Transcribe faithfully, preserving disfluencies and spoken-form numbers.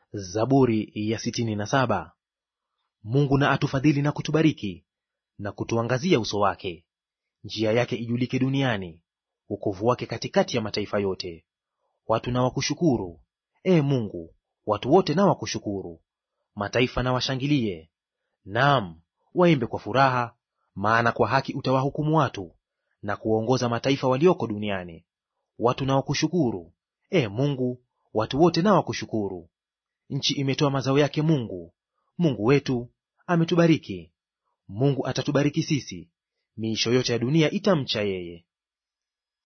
Zaburi ya sitini na saba. Mungu na atufadhili na kutubariki na kutuangazia uso wake. Njia yake ijulike duniani, wokovu wake katikati ya mataifa yote. Watu na wakushukuru, ee Mungu, watu wote na wakushukuru. Mataifa na washangilie, naam, waimbe kwa furaha, maana kwa haki utawahukumu watu na kuwaongoza mataifa walioko duniani. Watu na wakushukuru, ee Mungu, watu wote na wakushukuru. Nchi imetoa mazao yake. Mungu, Mungu wetu, ametubariki. Mungu atatubariki sisi, miisho yote ya dunia itamcha yeye.